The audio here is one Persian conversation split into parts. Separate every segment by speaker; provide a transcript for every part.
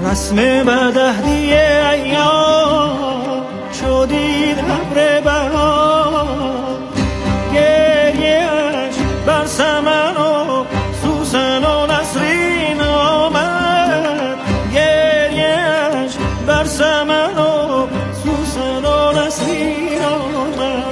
Speaker 1: رسم بدهدی ایام شدید ابر بهار، گریه‌اش بر سمن و سوسن و نسرین آمد، گریه‌اش بر سمن و سوسن و نسرین آمد.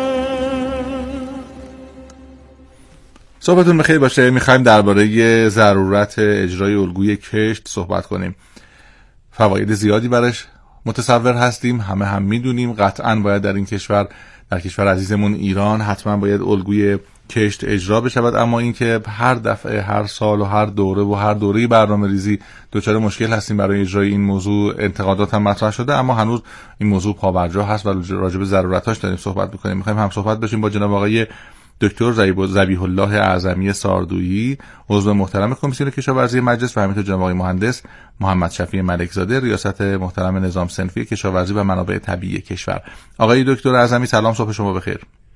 Speaker 2: صحبتون بخیر باشه. میخوایم درباره ضرورت اجرای الگوی کشت صحبت کنیم. فواید زیادی برش متصور هستیم، همه هم میدونیم قطعاً باید در این کشور، در کشور عزیزمون ایران، حتما باید الگوی کشت اجرا بشود. اما اینکه هر دفعه، هر سال و هر دوره و هر دوره برنامه‌ریزی دچار مشکل هستیم برای اجرای این موضوع. انتقادات هم مطرح شده اما هنوز این موضوع پابرجا هست و راجع به ضرورتاش داریم صحبت می‌کنیم. می‌خوایم هم صحبت بشیم با جناب آقای دکتر ذبیح الله اعظمی ساردویی، عضو محترم کمیسیون کشاورزی مجلس، و همینطور جناب آقای مهندس محمد شفیع ملکزاده، ریاست محترم نظام صنفی کشاورزی و منابع طبیعی کشور. آقای دکتر اعظمی سلام، صبح شما بخیر.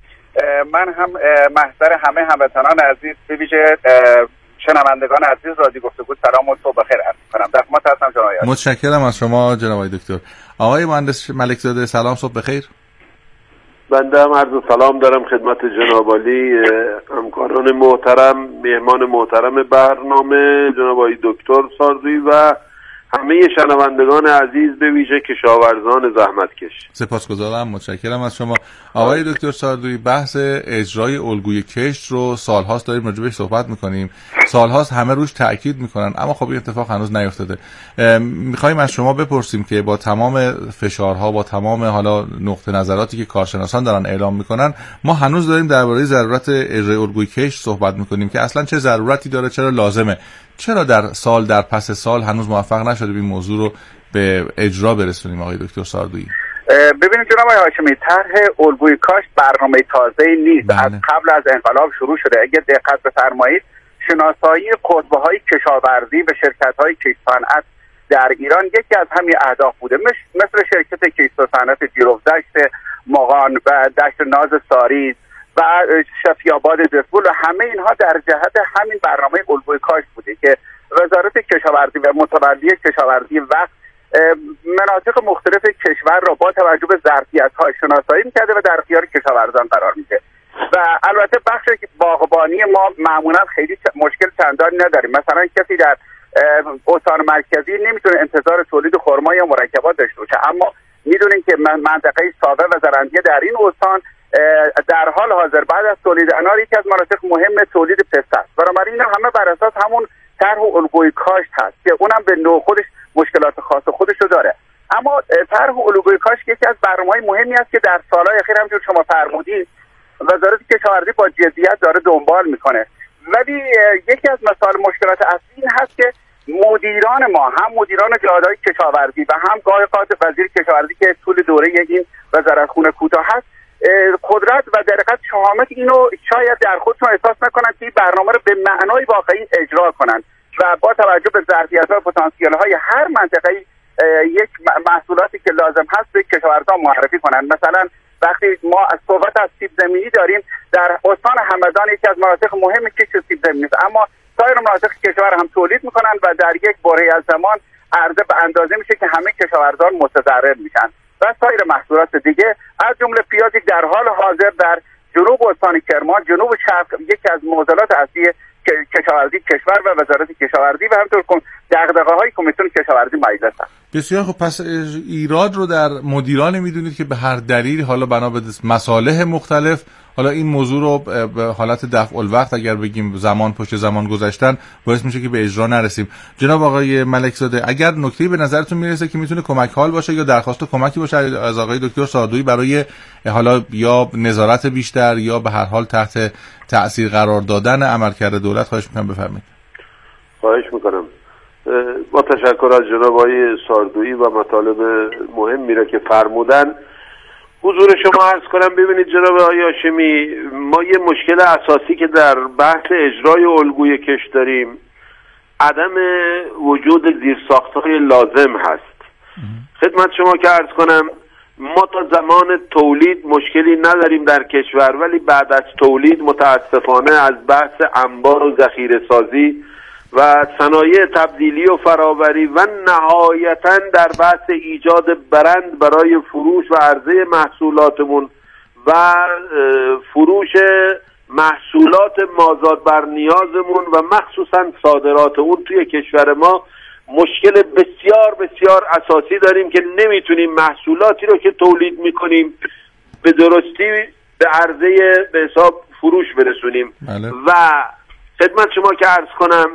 Speaker 3: من هم محضر همه هموطنان عزیز، به ویژه شنوندگان عزیز رادیو گفتگو سلام و صبح بخیر عرض می‌کنم. در خدمت هستم جناب آقای.
Speaker 2: متشکرم از شما جناب آقای دکتر. آقای مهندس ملکزاده سلام، صبح بخیر.
Speaker 4: بنده هم عرض سلام دارم خدمت جناب عالی، همکاران محترم، مهمان محترم برنامه جناب آقای دکتر ساردویی و همه شنوندگان عزیز، به ویژه کشاورزان زحمتکش.
Speaker 2: سپاسگزارم، متشکرم از شما. آقای دکتر ساردویی، بحث اجرای الگوی کشت رو سالهاست داریم راجع بهش صحبت میکنیم، سالهاست همه روش تاکید میکنن، اما خب این اتفاق هنوز نیفتاده. میخوایم از شما بپرسیم که با تمام فشارها، با تمام حالا نقطه نظراتی که کارشناسان دارن اعلام میکنن، ما هنوز داریم درباره ضرورت اجرای الگوی کشت صحبت میکنیم که اصلا چه ضرورتی داره، چرا لازمه، چرا در پس سال هنوز موفق نشده این موضوع رو به اجرا برسونیم. آقای دکتر ساردویی،
Speaker 3: ببینید جناب آقای هاشمی، طرح الگوی کاشت برنامه تازه‌ای نیست. از قبل از انقلاب شروع شده. اگه دقت بفرمایید، شناسایی قطبه‌های کشاورزی و شرکت‌های کشت صنعت در ایران یکی از همین اهداف بوده، مثل شرکت کشت صنعت جیروفدشت مغان و دشت ناز ساریز و شفیاباد دسپول و همه اینها در جهت همین برنامه الگوی کاشت بوده که وزارت کشاورزی و متولی کشاورزی وقت مناطق مختلف کشور را با توجه به ظرفیت‌ها شناسایی می‌کرده و در اختیار کشاورزان قرار میده. و البته بخش باغبانی ما معمولا خیلی مشکل چندانی نداریم. مثلا کسی در استان مرکزی نمیتونه انتظار تولید خرما یا مرکبات داشته باشه، اما میدونیم که منطقه ساوه و زرندیه در این استان در حال حاضر بعد از تولید انار یکی از مناطق مهم تولید پسته است. بنابراین همه بر اساس همون طرح الگوی کاشت هست که اونم به نوع خودش مشکلات خاص خودش رو داره. اما طرح الگوی کاشت یکی از برنامه‌های مهمی است که در سالهای اخیر همونجور شما فرمودید وزارت کشاورزی با جدیت داره دنبال میکنه. ولی یکی از مسائل مشکلات اصلی این هست که مدیران ما، هم مدیران جهادهای کشاورزی و هم گاهی اوقات وزیر کشاورزی که طول دوره این وزارتخونه کوتاه هست، قدرت و دقت شامل اینو شاید در خودشون احساس نکنن که این برنامه رو به معنای واقعی اجرا کنن و با توجه به ظرفیت‌ها و پتانسیل‌های هر منطقه‌ای یک محصولاتی که لازم هست به کشاورزان معرفی کنن. مثلا وقتی ما از صحبت از سیب زمینی داریم، در استان همدان یکی از مناطق مهمی که سیب زمینی است، اما سایر مناطق کشور هم تولید میکنن و در یک برهه‌ای از زمان عرضه به اندازه میشه که همه کشاورزان متضرر میشن و سایر محصولات دیگه از جمله پیازی در حال حاضر در جنوب استان کرمان، جنوب شرق، یکی از معضلات اصلی کشاورزی کشور و وزارت کشاورزی و همینطور دغدغه‌های کمیسیون کشاورزی مجلس است.
Speaker 2: بسیار خب، پس ایراد رو در مدیران میدونید که به هر دلیل، حالا بنا به مصالح مختلف، حالا این موضوع رو به حالت دفع الوقت اگر بگیم زمان پشت زمان گذشتن باعث میشه که به اجرا نرسیم. جناب آقای ملکزاده، اگر نکته‌ای به نظرتون میرسه که میتونه کمک حال باشه یا درخواست کمکی باشه از آقای دکتر ساردویی برای حالا یا نظارت بیشتر یا به هر حال تحت تأثیر قرار دادن عملکرد دولت، خواهش میکنم بفرمایید.
Speaker 4: خواهش میکنم. با تشکر از جناب آقای ساردویی و مطالب مهمی را که فرمودن، حضور شما عرض کنم. ببینید جناب آقای هاشمی، ما یه مشکل اساسی که در بحث اجرای الگوی کشت داریم، عدم وجود زیرساخت‌های لازم هست. خدمت شما که عرض کنم، ما تا زمان تولید مشکلی نداریم در کشور، ولی بعد از تولید متاسفانه از بحث انبار و ذخیره سازی و صنایع تبدیلی و فراوری و نهایتاً در بحث ایجاد برند برای فروش و عرضه محصولاتمون و فروش محصولات مازاد بر نیازمون و مخصوصاً صادرات اون توی کشور ما مشکل بسیار بسیار اساسی داریم که نمیتونیم محصولاتی رو که تولید میکنیم به درستی به عرضه به حساب فروش برسونیم.
Speaker 2: بله.
Speaker 4: و خدمت شما که عرض کنم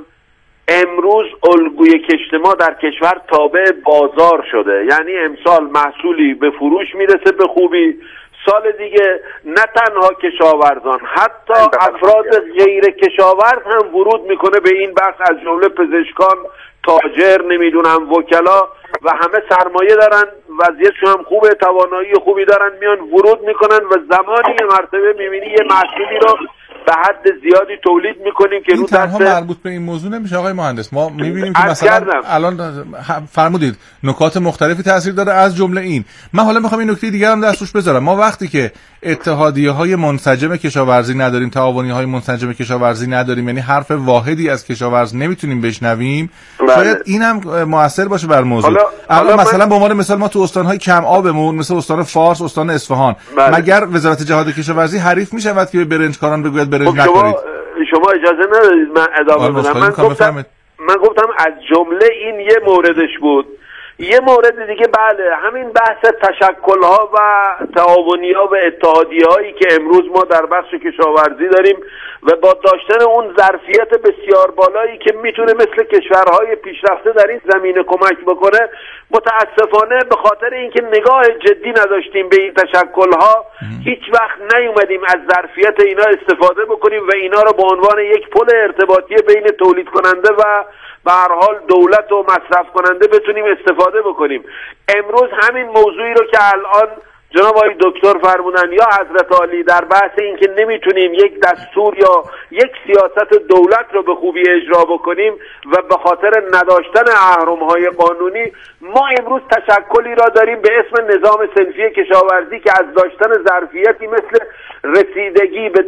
Speaker 4: امروز الگوی کشت ما در کشور تابع بازار شده، یعنی امسال محصولی به فروش میرسه به خوبی، سال دیگه نه تنها کشاورزان حتی افراد غیر کشاورز هم ورود میکنه به این بحث، از جمله پزشکان، تاجر، نمیدونم وکلا و همه سرمایه دارن، وضعیتشون هم خوبه، توانایی خوبی دارن، میان ورود میکنن و زمانی یه مرتبه میبینی یه محصولی رو به حد زیادی تولید میکنیم که
Speaker 2: این تنها مربوط به این موضوع نمیشه آقای مهندس. ما میبینیم که مثلا الان فرمودید نکات مختلفی تاثیر داره، از جمله این. من حالا میخوام این نکته دیگه هم دستش بذارم. ما وقتی که اتحادیه‌های منسجم کشاورزی نداریم، تعاونی‌های منسجم کشاورزی نداریم، یعنی حرف واحدی از کشاورز نمیتونیم بشنویم، شاید اینم موثر باشه بر موضوع. الان مثلا به عنوان مثال ما تو استان‌های کم آبمون مثل استان فارس، استان اصفهان، مگر وزارت جهاد کشاورزی حریف میشود که به برنجکاران بگوید برنج نخورید؟
Speaker 4: شما اجازه ندادید من ادامه بدم. من گفتم از جمله این یه موردش بود. یه مورد دیگه بله همین بحث تشکل‌ها و تعاونی‌ها و اتحادیه‌هایی که امروز ما در بخش کشاورزی داریم و با داشتن اون ظرفیت بسیار بالایی که میتونه مثل کشورهای پیشرفته در این زمینه کمک بکنه، متاسفانه به خاطر اینکه نگاه جدی نداشتیم به این تشکل‌ها هیچ وقت نیومدیم از ظرفیت اینا استفاده بکنیم و اینا رو به عنوان یک پل ارتباطی بین تولید کننده و به هر حال دولت و مصرف کننده بتونیم استفاده بکنیم. امروز همین موضوعی رو که الان جناب آقای دکتر فرمودن یا حضرت عالی در بحث این که نمیتونیم یک دستور یا یک سیاست دولت رو به خوبی اجرا بکنیم و به خاطر نداشتن اهرم‌های قانونی ما امروز تشکلی را داریم به اسم نظام صنفی کشاورزی که از داشتن ظرفیتی مثل رسیدگی به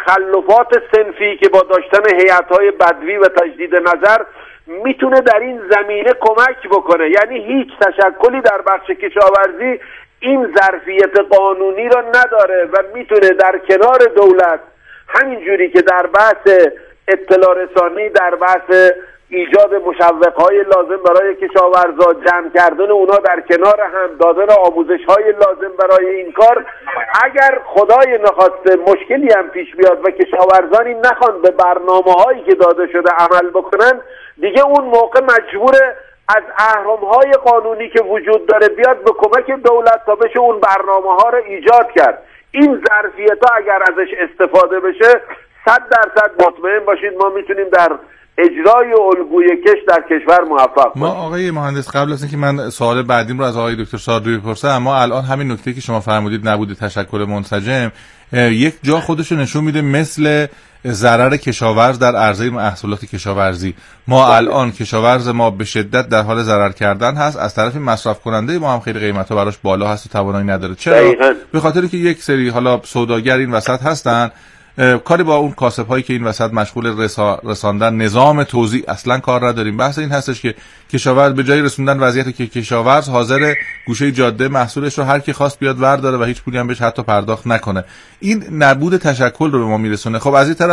Speaker 4: تخلفات صنفی که با داشتن هیئت‌های بدوی و تجدید نظر میتونه در این زمینه کمک بکنه. یعنی هیچ تشکلی در بخش کشاورزی این ظرفیت قانونی را نداره و میتونه در کنار دولت همین جوری که در بحث اطلاع رسانی، در بحث ایجاد مشوق‌های لازم برای کشاورزا، جمع کردن اونا در کنار هم، دادن آموزش‌های لازم برای این کار، اگر خدای نخواسته مشکلی هم پیش بیاد و کشاورزانی نخوان به برنامه‌هایی که داده شده عمل بکنن، دیگه اون موقع مجبوره از اهرم‌های قانونی که وجود داره بیاد به کمک دولت تا بشه اون برنامه‌ها رو ایجاد کرد. این ظرفیت‌ها اگر ازش استفاده بشه 100% مطمئن باشید ما میتونیم در اجرای الگوی کشت در کشور موفق
Speaker 2: ما آقای مهندس قبل از اینکه من سوال بعدیم رو از آقای دکتر صادقی بپرسم، اما الان همین نکته که شما فرمودید نبوده تشکل منسجم یک جا خودش رو نشون میده مثل ضرر کشاورز در عرضه محصولات کشاورزی. ما الان کشاورز ما به شدت در حال ضرر کردن هست، از طرف مصرف کننده ما هم خیلی قیمت‌ها براش بالا هست و توانایی نداره. چرا؟ به خاطر که یک سری حالا سوداگر این وسط هستن، کاری با اون کاسب‌هایی که این وسط مشغول رساندن نظام توزیع اصلا کار نداریم. بحث این هستش که کشاورز به جای رسوندن وضعیتی که کشاورز حاضر گوشه جاده محصولش رو هر کی خواست بیاد ورداره و هیچ پولی هم بهش حتی پرداخت نکنه، این نبود تشکل رو به ما میرسونه. خب از این طرف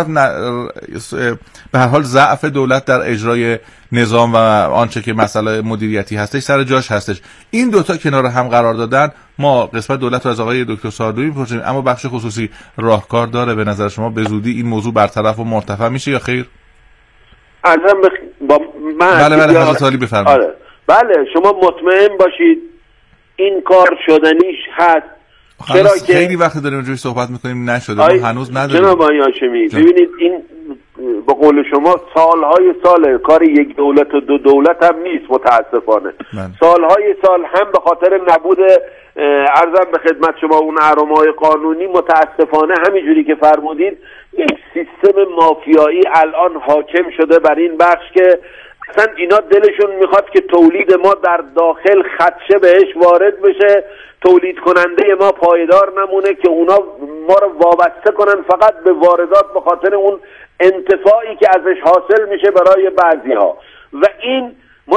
Speaker 2: به هر حال ضعف دولت در اجرای نظام و آنچه که مسئله مدیریتی هستش سر جاش هستش. این دوتا کنار هم قرار دادن، ما قسمت دولت رو از آقای دکتر صادقی می‌پرسیم، اما بخش خصوصی راهکار داره به نظر شما به زودی این موضوع برطرف و مرتفع میشه یا خیر؟ بله حضرت عالی بفرمایید.
Speaker 4: آره. بله شما مطمئن باشید این کار شدنیش هست.
Speaker 2: چرا که خیلی وقت داریم اونجوری صحبت میکنیم نشده، ما هنوز نداریم.
Speaker 4: جناب آقای هاشمی ببینید این به قول شما سالهای سال کار یک دولت و دو دولت هم نیست متاسفانه. سالهای سال هم به خاطر نبود عرضم به خدمت شما اون اهرم‌های قانونی متاسفانه همینجوری که فرمودید یک سیستم مافیایی الان حاکم شده بر این بخش که اصلا اینا دلشون میخواد که تولید ما در داخل خدشه بهش وارد بشه، تولید کننده ما پایدار نمونه که اونا ما رو وابسته کنن فقط به واردات به خاطر اون انتفاعی که ازش حاصل میشه برای بعضی‌ها و این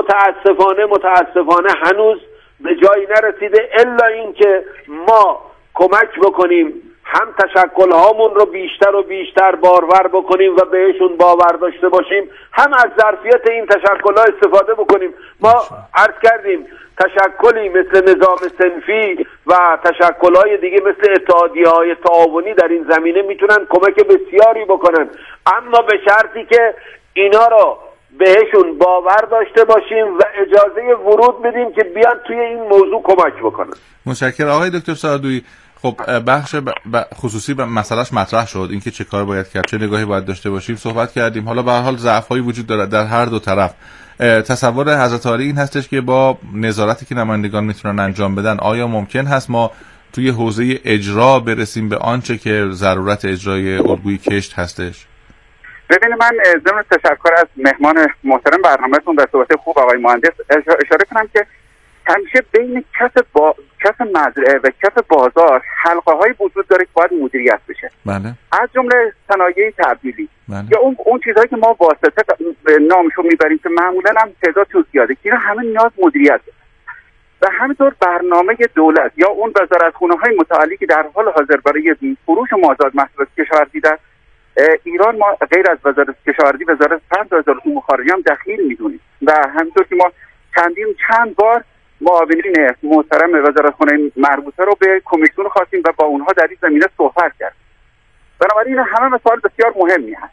Speaker 4: متاسفانه هنوز به جایی نرسیده، الا اینکه ما کمک بکنیم هم تشکل‌هامون رو بیشتر و بیشتر بارور بکنیم و بهشون باور داشته باشیم، هم از ظرفیت این تشکل‌ها استفاده بکنیم. ما عرض کردیم تشکلی مثل نظام صنفی و تشکل‌های دیگه مثل اتحادیه‌های تعاونی در این زمینه میتونن کمک بسیاری بکنن، اما به شرطی که اینا رو بهشون باور داشته باشیم و اجازه ورود بدیم که بیان توی این موضوع کمک بکنن.
Speaker 2: متشکرم آقای دکتر ساردویی. خب بخش خصوصی مسئلهش مطرح شد، اینکه چه کار باید کرد، چه نگاهی باید داشته باشیم صحبت کردیم. حالا به هر حال ضعف‌هایی وجود داره در هر دو طرف. تصور حضرت عالی این هستش که با نظارتی که نمایندگان میتونن انجام بدن آیا ممکن هست ما توی حوزه اجرا برسیم به آنچه که ضرورت اجرای الگوی کشت هستش؟
Speaker 3: ببینید من ضمن تشکر از مهمان محترم برنامه‌تون و صحبت خوب آقای مهندس اشاره کنم که همیشه بین کف مزرعه و کف بازار حلقه‌های وجود داره که باید مدیریت بشه.
Speaker 2: بله.
Speaker 3: از جمله صنایع تبدیلی.
Speaker 2: بله.
Speaker 3: یا اون چیزهایی که ما واسطه نامشو میبریم که معمولا هم تعدادشون زیاده که همه نیاز مدیریت داره. و همینطور برنامه دولت یا اون وزارتخونه‌های متعالی که در حال حاضر برای فروش مازاد محصولات کشاورزی در ایران ما غیر از وزارت کشاورزی وزارت پند و وزارت امور خارجه هم دخیل میدونیم و همینطور که ما چند بار معاونین محترم وزارتخانه مربوطه رو به کمیسیون خواستیم و با اونها در این زمینه صحبت کردیم. بنابراین همه مسائل بسیار مهمی هست.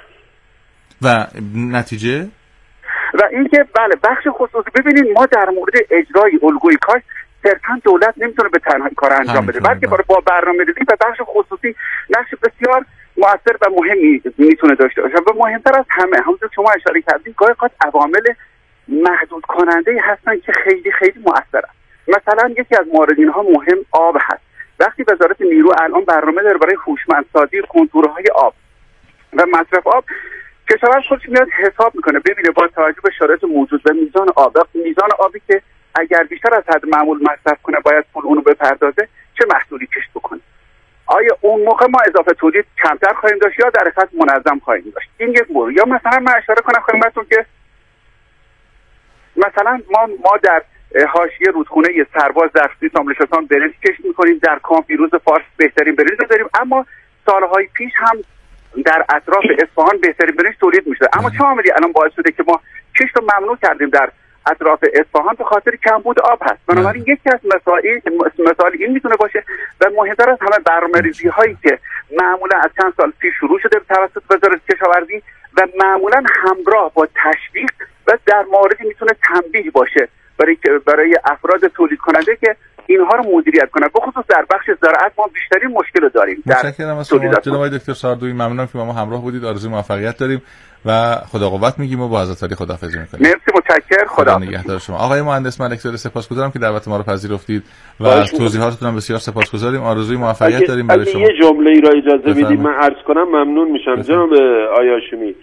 Speaker 2: و نتیجه؟
Speaker 3: و اینکه بله بخش خصوصی ببینید ما در مورد اجرای الگوی کاشت صرفاً دولت نمیتونه به تنهایی کار انجام بده، بلکه با برنامه‌ریزی و بخش خصوصی نقش بسیار مؤثر و مهمی میتونه داشته باشه. و مهمتر از همه همونطور شما اشاره کردید گاهی اوقات عوامل محدود کننده هستن که خیلی خیلی مؤثرن. مثلا یکی از موردین‌ها مهم آب هست. وقتی وزارت نیرو الان برنامه داره برای هوشمندسازی کنتورهای آب و مصرف آب، کشاورز خودش میاد حساب میکنه ببینه با توجه به شرایط موجود و میزان آبی که اگر بیشتر از حد معمول مصرف کنه باید پول اونو بپردازه، چه محصولی کشت بکنه. آیا اون موقع ما اضافه تولید کمتر خواهیم داشت یا در حقیقت منظم خواهیم داشت؟ این یک مورد. یا مثلا من اشاره کنم خدمتتون که مثلا ما در حاشیه رودخونه سرباز در سیستان برنج کشت میکنیم، در کام فیروز فارس بهترین برنج داریم، اما سالهای پیش هم در اطراف اصفهان بهترین برنج تولید میشه. اما چه عاملی الان باعث شده که ما کشت رو ممنوع کردیم در اطراف اصفهان به خاطر کمبود آب هست. بنابراین یکی از مسائل این میتونه باشه و مهمتر از همه برنامه‌ریزی هایی که معمولا از چند سال پیش شروع شده توسط وزارت کشاورزی و معمولا همراه با تشویق و در موردی میتونه تنبیه باشه برای افراد تولید کننده که اینها رو مدیریت کنن. به خصوص در بخش زراعت ما بیشترین مشکل رو داریم.
Speaker 2: متشکرم از شما جناب آقای دکتر ساردویی، ممنونم که با ما همراه بودید. آرزوی موفقیت داریم و خدا قوت میگیم و با حضرت علی خداحافظی میکنیم.
Speaker 3: مرسی، متشکرم. خدا
Speaker 2: نگهدار شما. آقای مهندس ملکزاده سپاسگزارم که دعوت ما رو پذیرفتید و از توضیحاتتون هم بسیار سپاسگزاریم. آرزوی موفقیت داریم برای شما.
Speaker 4: یه جمله ای را اجازه بدید من عرض کنم ممنون میشم. جناب آقای هاشمی،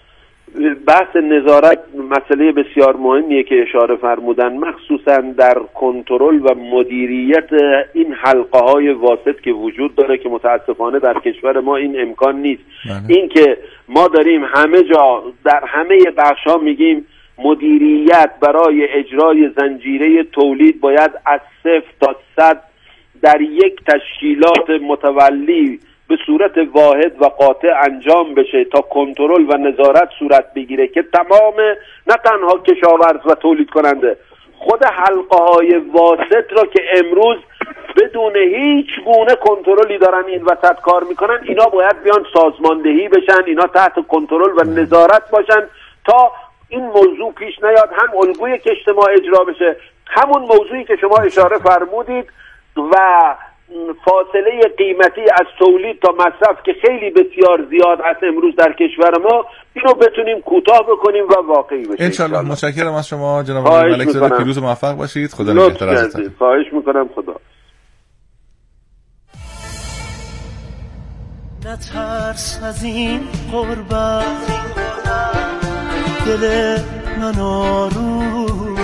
Speaker 4: بحث نظارت مسئله بسیار مهمیه که اشاره فرمودن، مخصوصا در کنترل و مدیریت این حلقه های واسط که وجود داره که متاسفانه در کشور ما این امکان نیست. این که ما داریم همه جا در همه بخش ها میگیم مدیریت برای اجرای زنجیره تولید باید از 0 تا 100 در یک تشکیلات متولی به صورت واحد و قاطع انجام بشه تا کنترل و نظارت صورت بگیره که تمام نه تنها کشاورز و تولید کننده، خود حلقه های واسط را که امروز بدون هیچ گونه کنترلی دارن این وسط کار میکنن، اینا باید بیان سازماندهی بشن، اینا تحت کنترل و نظارت باشن تا این موضوع پیش نیاد، هم الگوی کشت ما اجرا بشه، همون موضوعی که شما اشاره فرمودید و فاصله قیمتی از تولید تا مصرف که خیلی بسیار زیاد هست امروز در کشور ما، اینو بتونیم کوتاه بکنیم و واقعی بشه
Speaker 2: انشالله. متشکرم از شما جناب آقای ملکزاده، پیروز موفق باشید. خدا نگهدار ازتون.
Speaker 4: خواهش میکنم. خدا.
Speaker 1: نترس از این غربت، دل من آرومه،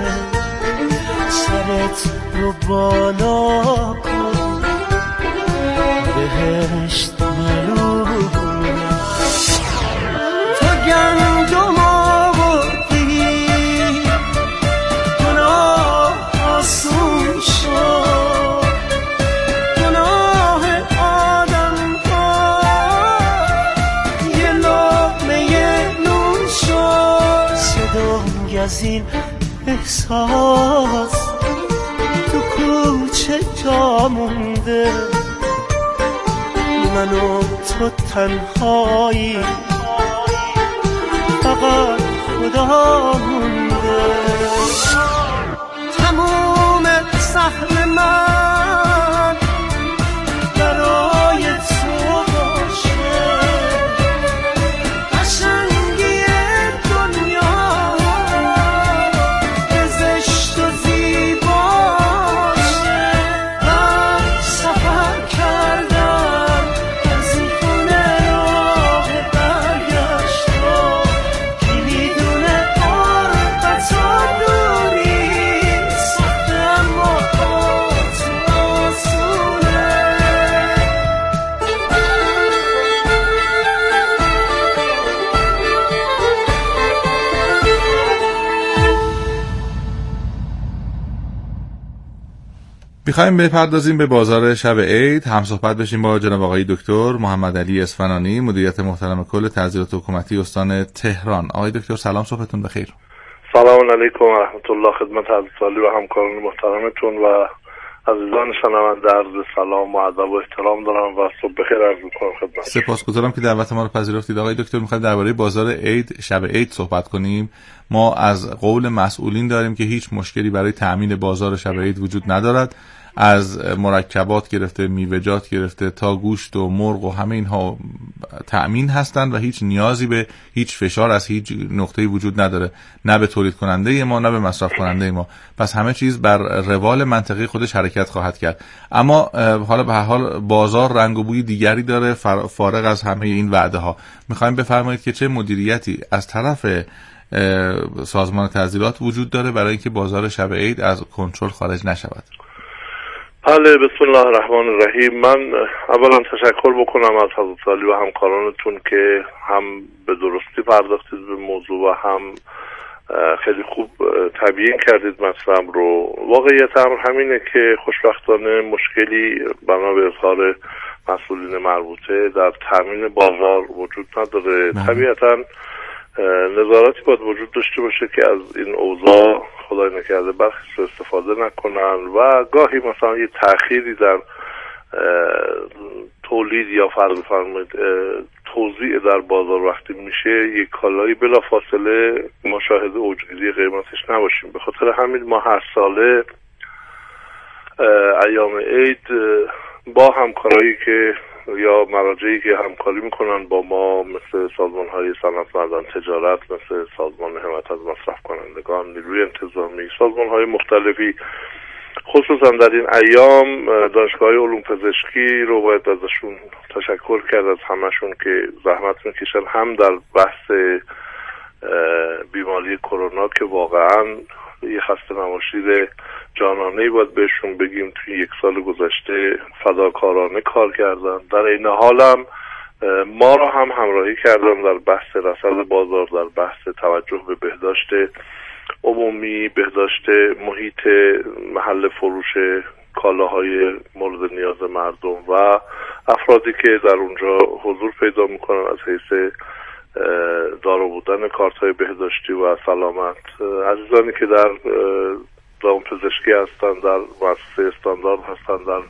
Speaker 1: سرت رو بالا کن، بهشت معلومه. بانگ از این احساس تو کوچه جا مونده، من و تو تنهایی، فقط خدا مونده. تموم سهم من برای تو باشه، قشنگی دنیا به زشت و زیباشه. من سفر کردم از این خونه راه برگشت رو، کی میدونه قربت و دوری سخته اما با تو آسونه.
Speaker 2: میخوایم بپردازیم به بازار شب عید، هم صحبت بشیم با جناب آقای دکتر محمد علی اصفهانی، مدیریت محترم کل تحصیلات حکومتی استان تهران. آقای دکتر سلام، صبحتون بخیر.
Speaker 5: سلام علیکم و رحمت الله. خدمت حضرت عالی و همکاران محترمتون و عزیزان شنونده عرض سلام و ادب و احترام دارم و صبح بخیر عرض می‌کنم خدمت.
Speaker 2: سپاسگزارم که دعوت ما رو پذیرفتید. آقای دکتر می‌خوایم درباره بازار عید، شب عید صحبت کنیم. ما از قول مسئولین داریم که هیچ مشکلی برای تأمین بازار شب عید وجود ندارد، از مرکبات گرفته، میوه‌جات گرفته تا گوشت و مرغ و همه اینها تأمین هستند و هیچ نیازی به هیچ فشار از هیچ نقطه‌ای وجود نداره، نه به تولید کننده ما نه به مصرف کننده ما. پس همه چیز بر روال منطقی خودش حرکت خواهد کرد. اما حالا به هر حال بازار رنگ و بوی دیگری داره فارغ از همه این وعده ها. می‌خوایم بفرمایید که چه مدیریتی از طرف سازمان تعطیلات وجود داره برای اینکه بازار شب عید از کنترل خارج نشود.
Speaker 5: بله، بسم الله الرحمن الرحیم. من اولا تشکر بکنم از حضرت عالی و همکارانتون که هم به درستی پرداختید به موضوع و هم خیلی خوب تبیین کردید مطلب رو. واقعیت امر همینه که خوشبختانه مشکلی بنا به اظهار مسئولین مربوطه در تامین بازار وجود نداره. طبیعتاً نظارتی باید وجود داشته باشه که از این اوضاع خدای نکرده برخی سوء استفاده نکنن و گاهی مثلا یه تأخیری در تولید یا فرض بفرمایید توزیع در بازار وقتی میشه یک کالایی بلافاصله مشاهده اوجگیری قیمتش نباشیم. به خاطر همین ما هر ساله ایام عید با همکارایی که یا مراجعی که همکاری میکنن با ما مثل سازمان‌های صنعت‌مندان تجارت، مثل سازمان حمایت از مصرف کنندگان، نیروی انتظامی، سازمان‌های مختلفی، خصوصا در این ایام دانشگاه علوم پزشکی رو باید ازشون تشکر کرد، از همشون که زحمت میکشن هم در بحث بیماری کرونا که واقعا یه خسته نباشید جانانه‌ای باید بهشون بگیم توی یک سال گذشته فداکارانه کار کردن. در این حال هم ما را هم همراهی کردن در بحث رصد بازار، در بحث توجه به بهداشت عمومی، بهداشت محیط محل فروش کالاهای مورد نیاز مردم و افرادی که در اونجا حضور پیدا میکنن از حیث دارا بودن کارت‌های بهداشتی و سلامت. عزیزانی که در دام پزشکی هستن، در مؤسسه استاندارد هستن، در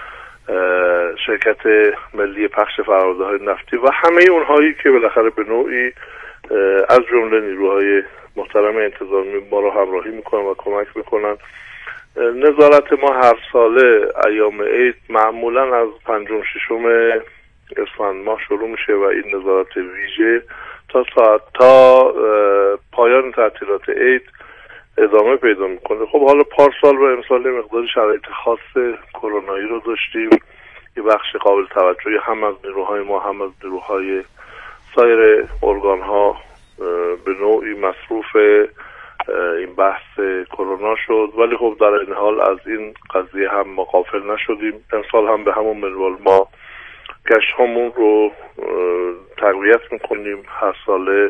Speaker 5: شرکت ملی پخش فرآورده‌های نفتی و همه اونهایی که بالاخره به نوعی از جمله نیروهای محترم انتظامی ما رو همراهی میکنن و کمک میکنن. نظارت ما هر ساله ایام عید معمولا از 5 و 6 اسفند ماه شروع میشه و این نظارت ویژه تا پایان تعطیلات عید ادامه پیدا میکنه. خب حالا پارسال و امسال مقدار شرایط خاص کرونایی رو داشتیم، یه بخش قابل توجهی هم از نیروهای ما هم از نیروهای سایر ارگان ها به نوعی مصروف این بحث کرونا شد، ولی خب در این حال از این قضیه هم ما غافل نشدیم. امسال هم به همون منوال ما گشت همون رو تقویت میکنیم. هر ساله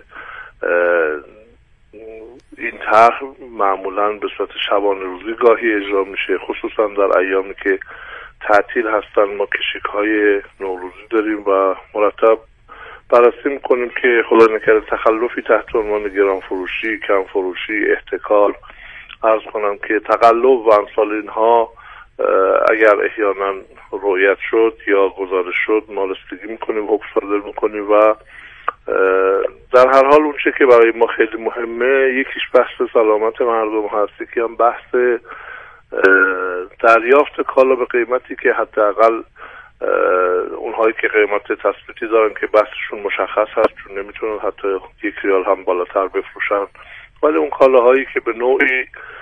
Speaker 5: این طرح معمولا به صورت شبانه روزی گاهی اجرا میشه، خصوصا در ایامی که تعطیل هستن. ما کشیک‌های نوروزی داریم و مرتب بررسی میکنیم که خدا نکرده تخلفی تحت عنوان گران فروشی، کم فروشی، احتکار، عرض کنم که تقلب و امثال اینها اگر احیانا رؤیت شد یا گزارش شد ما رسیدگی میکنیم، حکم صادر میکنیم و در هر حال اون چه که برای ما خیلی مهمه یکیش بحث سلامت مردم هست، یکی هم بحث دریافت کالا به قیمتی که حداقل اونهایی که قیمت تثبیتی دارن که بحثشون مشخص هست چون نمیتونن حتی 1 ریال هم بالاتر بفروشن، ولی اون کالاهایی که به نوعی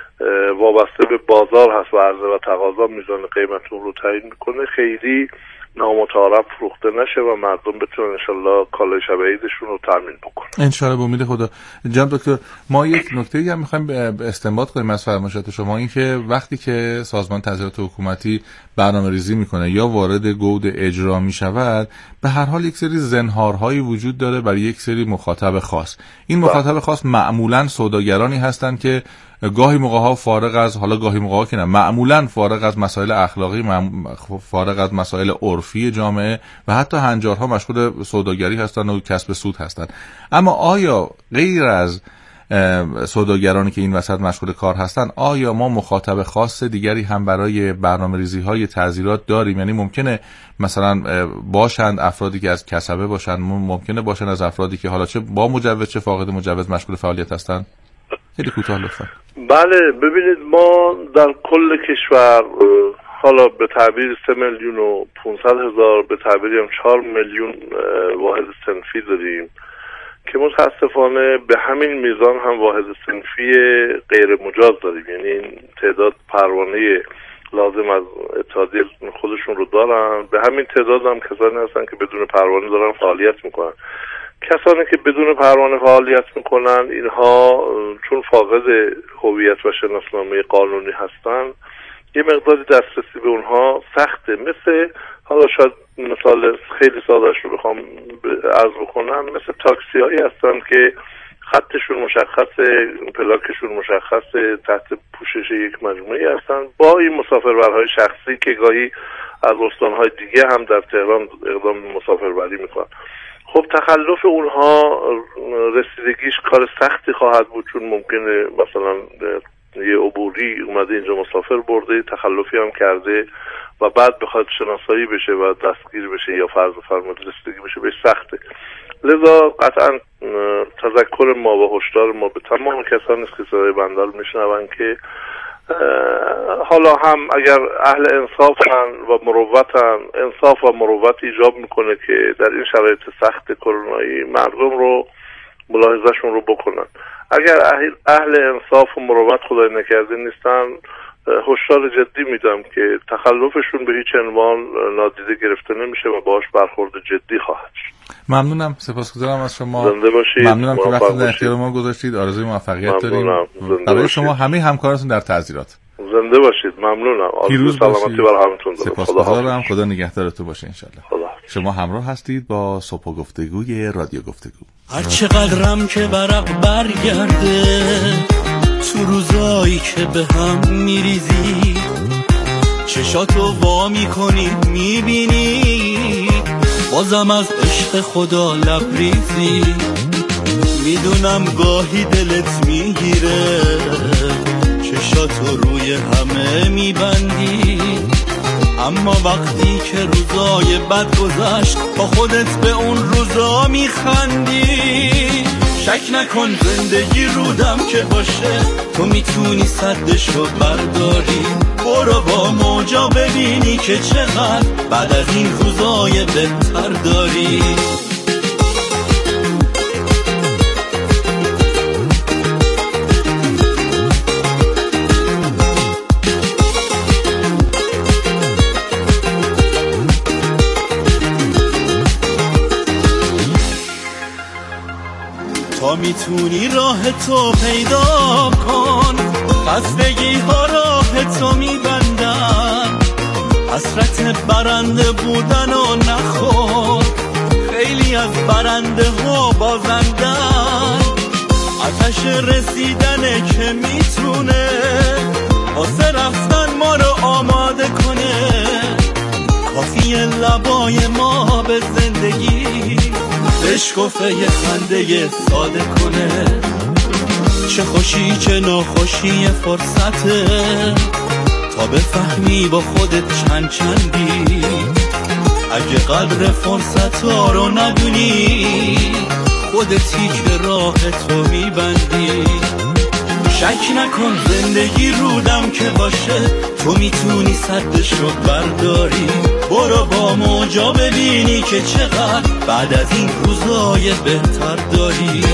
Speaker 5: وابسته به بازار هست و عرضه و تقاضا میزان قیمت اون رو تعیین میکنه خیلی نامتعارف فروخته نشه و مردم بتونن انشالله کالای شب عیدشون رو تامین بکنن
Speaker 2: انشالله به امید خدا. جناب دکتر ما یک نکته‌ای هم می‌خوایم استنباط کنیم از فرمایشات شما، این که وقتی که سازمان تظاهرات حکومتی برنامه‌ریزی میکنه یا وارد گود اجرا میشود به هر حال یک سری زنهارهایی وجود داره برای یک سری مخاطب خاص. این مخاطب خاص معمولاً سوداگرانی هستند که گاهی موقع‌ها فارغ از حالا گاهی موقع‌ها که نه معمولاً فارغ از مسائل اخلاقی، فارغ از مسائل عرفی جامعه و حتی هنجارها مشغول سوداگری هستند و کسب سود هستند. اما آیا غیر از سوداگرانی که این وسط مشغول کار هستند آیا ما مخاطب خاص دیگری هم برای برنامه‌ریزی‌های تعزیرات داریم؟ یعنی ممکنه مثلا باشند افرادی که از کسبه باشند، ممکنه باشند از افرادی که حالا چه با مجوز چه فاقد مجوز مشغول فعالیت هستند؟ خیلی کوتاه لطفا.
Speaker 5: بله ببینید ما در کل کشور حالا به تعبیر 3,500,000 به تعبیری هم 4 میلیون واحد صنفی داریم که متاسفانه به همین میزان هم واحد صنفی غیر مجاز داریم، یعنی این تعداد پروانه لازم از اتحادیه خودشون رو دارن، به همین تعداد هم کسانی هستن که بدون پروانه دارن فعالیت میکنن. کسانی که بدون پروانه فعالیت میکنن اینها چون فاقد هویت و شناسنامه قانونی هستن یه مقداری دسترسی به اونها سخته. مثل حالا شاید مثال خیلی سادهش رو بخوام عرض بکنم، مثل تاکسی هایی هستن که خطشون مشخصه، پلاکشون مشخصه، تحت پوشش یک مجموعی هستن با این مسافربرهای شخصی که گاهی از استانهای دیگه هم در تهران اقدام مسافربری میکنن. خب تخلف اونها رسیدگیش کار سختی خواهد بود چون ممکنه مثلا یه عبوری اومده اینجا مسافر برده، تخلفی هم کرده و بعد بخواد شناسایی بشه و دستگیر بشه یا فرض فرمود رسیدگی بشه بهش سخته. لذا قطعا تذکر ما و هشدار ما به تمام کسانی است که صدای بنده رو میشنون که حالا هم اگر اهل انصافن و مروتن، انصاف و مروت ایجاب میکنه که در این شرایط سخت کرونایی مردم رو ملاحظهشون رو بکنن. اگر اهل انصاف و مروت خدای نکرده نیستن هشدار جدی میدم که تخلفشون به هیچ عنوان نادیده گرفته نمیشه و باهاش برخورد جدی خواهد شد.
Speaker 2: ممنونم، سپاسگزارم از شما.
Speaker 5: زنده باشید.
Speaker 2: ممنونم که وقت در اختیار ما گذاشتید. آرزوی موفقیت داریم برای شما همه همکارانتون در تعزیرات.
Speaker 5: زنده باشید. ممنونم. آرزوی سلامتی برای همتون دارم.
Speaker 2: سپاسگزارم. خدا نگهدارتون باشه ان شاءالله. شما همراه هستید با صبح و گفتگوی رادیو گفتگو.
Speaker 1: هر چقدرم که برق برگرده تو روزایی که به هم میریزی چشاتو وا میکنی میبینی بازم از عشق خدا لبریزی. میدونم گاهی دلت میگیره چشاتو روی همه میبندی، اما وقتی که روزای بد گذشت با خودت به اون روزا میخندی. شک نکن زندگی رودم که باشه تو میتونی سدشو برداری. برو با موجا ببینی که چقدر بعد از این روزای بهتر داری. تا میتونی راه تو پیدا کن، خستگی ها راه تو میبندن. حسرت برنده بودن و نخور، خیلی از برنده ها بازندن. آتش رسیدنه که میتونه واسه رفتن ما رو آماده کنه. کافیه لبای ما به زندگی بشکفه یه خنده ساده کنه، چه خوشی چه ناخوشی فرصته، تا بفهمی با خودت چند چندی، اگه قدر فرصت ها رو ندونی خودتی که راه تو میبندی. شک نکن زندگی رودم که باشه، تو میتونی صدش رو برداری، برو با موجا ببینی که چقدر بعد از این روزای بهتر داری.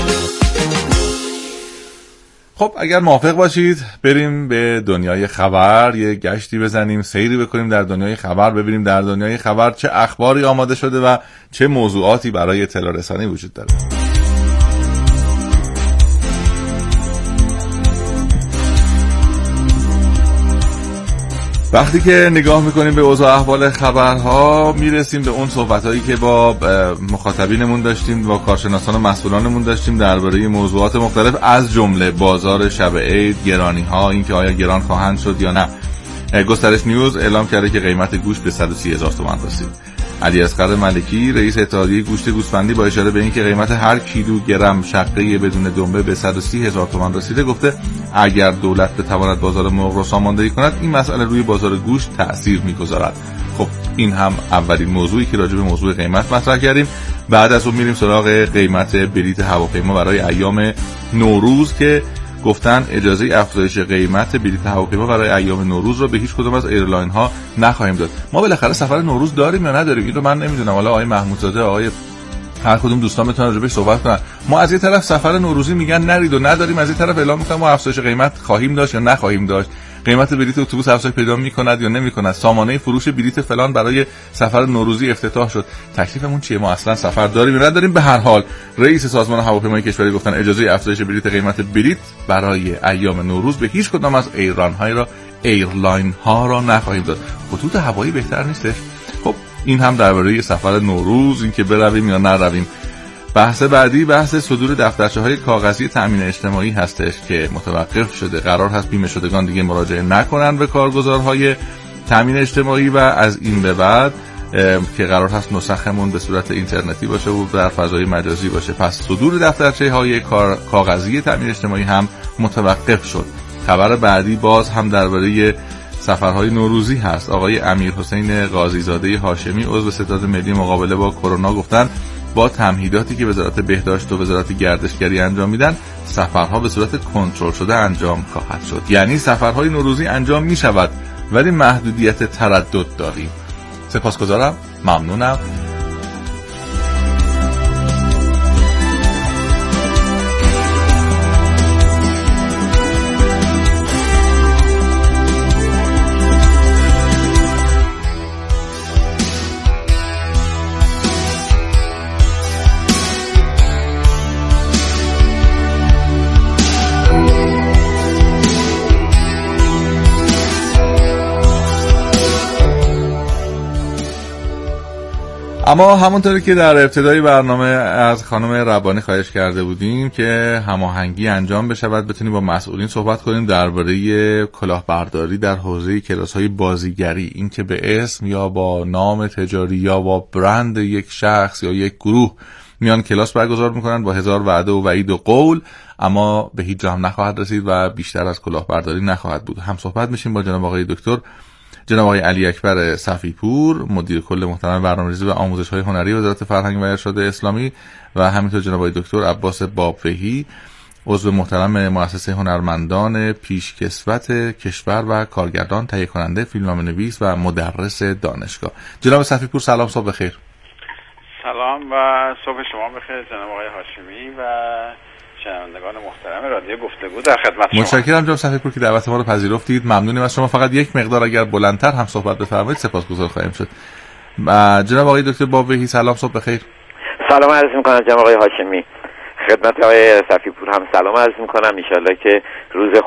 Speaker 2: خب اگر موافق باشید بریم به دنیای خبر یه گشتی بزنیم، سیری بکنیم در دنیای خبر، ببینیم در دنیای خبر چه اخباری آماده شده و چه موضوعاتی برای اطلاع رسانی وجود داره. وقتی که نگاه میکنیم به اوضاع احوال خبرها میرسیم به اون صحبتایی که با مخاطبینمون داشتیم، با کارشناسان و مسئولانمون داشتیم درباره موضوعات مختلف، از جمله بازار شب عید، گرانی‌ها، اینکه آیا گران خواهند شد یا نه. گسترش نیوز اعلام کرده که قیمت گوشت به 130,000 تومان رسید. علی اصغر ملکی رئیس اتحادیه گوشت گوسفندی با اشاره به اینکه قیمت هر کیلوگرم شقه بدون دنبه به 130,000 تومان رسیده گفته اگر دولت بتواند بازار مرغ را ساماندهی کند این مسئله روی بازار گوشت تأثیر می‌گذارد. خب این هم اولین موضوعی که راجع به موضوع قیمت مطرح کردیم. بعد از اون میریم سراغ قیمت بلیط هواپیما برای ایام نوروز که گفتن اجازه افزایش قیمت بلیط هواپیما برای ایام نوروز رو به هیچ کدوم از ایرلاین ها نخواهیم داد. ما بالاخره سفر نوروز داریم یا نداریم؟ این رو من نمیدونم. حالا آقای محمودزاده، آقای هر کدوم دوستان میتونن راجع بهش صحبت کنن. ما از یه طرف سفر نوروزی میگن نرید و نداریم، از یه طرف اعلام میکنن ما افزایش قیمت خواهیم داشت یا نخواهیم داشت. قیمت بلیط اتوبوس افزایش پیدا میکند یا نمیکند، سامانه فروش بلیط فلان برای سفر نوروزی افتتاح شد. تکلیفمون چیه؟ ما اصلا سفر داریم یا نداریم؟ به هر حال رئیس سازمان هواپیمایی کشوری گفتن اجازه افزایش بلیط قیمت بلیط برای ایام نوروز به هیچ کدام از ایرلاین ها را نخواهیم داد. خطوط هوایی بهتر نیستش؟ خب این هم درباره سفر نوروز، اینکه برویم یا نرویم. بحث بعدی بحث صدور دفترچه‌های کاغذی تامین اجتماعی هستش که متوقف شده. قرار هست بیمه شدگان دیگه مراجعه نکنن به کارگزارهای تامین اجتماعی و از این به بعد که قرار هست نسخمون به صورت اینترنتی باشه و در فضای مجازی باشه. پس صدور دفترچه‌های کاغذی تامین اجتماعی هم متوقف شد. خبر بعدی باز هم درباره سفرهای نوروزی هست. آقای امیرحسین قاضیزاده هاشمی عضو ستاد ملی مقابله با کرونا گفتن با تمهیداتی که وزارت بهداشت و وزارت گردشگری انجام میدن سفرها به صورت کنترل شده انجام خواهد شد. یعنی سفرهای نوروزی انجام می شود ولی محدودیت تردد داریم. سپاسگزارم، ممنونم. اما همونطوری که در ابتدای برنامه از خانم ربانی خواهش کرده بودیم که هماهنگی انجام بشود، بتونیم با مسئولین صحبت کنیم درباره کلاهبرداری در حوزه کلاس‌های بازیگری، این که به اسم یا با نام تجاری یا با برند یک شخص یا یک گروه میان کلاس برگزار میکنن با هزار وعده و وعید و قول، اما به هیچ جا هم نخواهد رسید و بیشتر از کلاهبرداری نخواهد بود. هم صحبت میشیم با جناب آقای دکتر جناب آقای علی اکبر صفیپور، مدیر کل محترم برنامه‌ریزی و آموزش‌های هنری وزارت فرهنگ و ارشاد اسلامی، و همینطور جناب آقای دکتر عباس بابفهی، عضو محترم مؤسسه هنرمندان پیشکسوت کشور و کارگردان، تهیه کننده، فیلمنامه‌نویس و مدرس دانشگاه. جناب صفیپور سلام، صبح بخیر.
Speaker 6: سلام و صبح شما بخیر جناب آقای هاشمی و شنوندگان محترم رادیو گفتگو در خدمت شما.
Speaker 2: متشکرم جناب صفیپور که دعوت ما رو پذیرفتید. ممنونیم از شما. فقط یک مقدار اگر بلندتر هم صحبت بفرمایید سپاسگزار خواهیم شد. جناب آقای دکتر بابفهی سلام، صبح بخیر.
Speaker 7: سلام عرض می‌کنم جناب آقای هاشمی. خدمت آقای صفیپور هم سلام عرض می‌کنم. ان شاءالله که روز